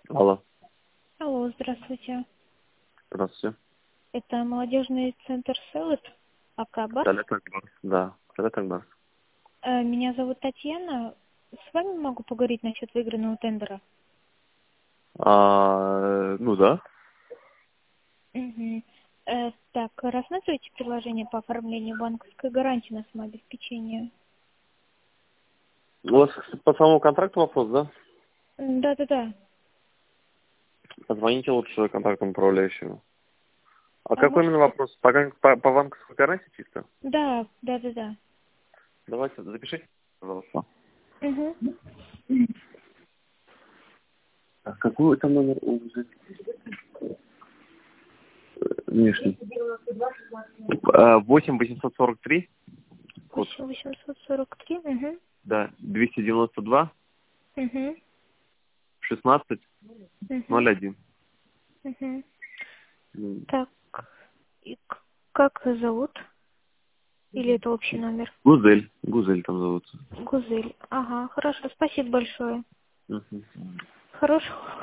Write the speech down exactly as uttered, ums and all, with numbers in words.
Алло, Алло, здравствуйте. здравствуйте. Это молодежный центр Селет, Акабас. Салют Акбар. Да, Салют Акбар. Э, Меня зовут Татьяна. С вами могу поговорить насчет выигранного тендера? А, ну да. Угу. Так, рассматриваете предложение по оформлению банковской гарантии на самообеспечение? У вас по самому контракту вопрос, да? М, Да-да-да. Позвоните лучше контрактному управляющему. А А какой именно можете? вопрос? По, ган- по, по банковской гарантии чисто? Да, да-да-да. Давайте, запишите, пожалуйста. Угу. А какой там номер у вас? Внешний. А, восемь восемьсот сорок три. Код. восемь восемьсот сорок три. Угу. Да, двести девяносто два Угу. шестнадцать Угу. ноль один. Угу. М, Так, и к- как вас зовут? Или это общий номер? Гузель. Гузель там зовут. Гузель. Ага, хорошо, спасибо большое. Мгм. Хорошего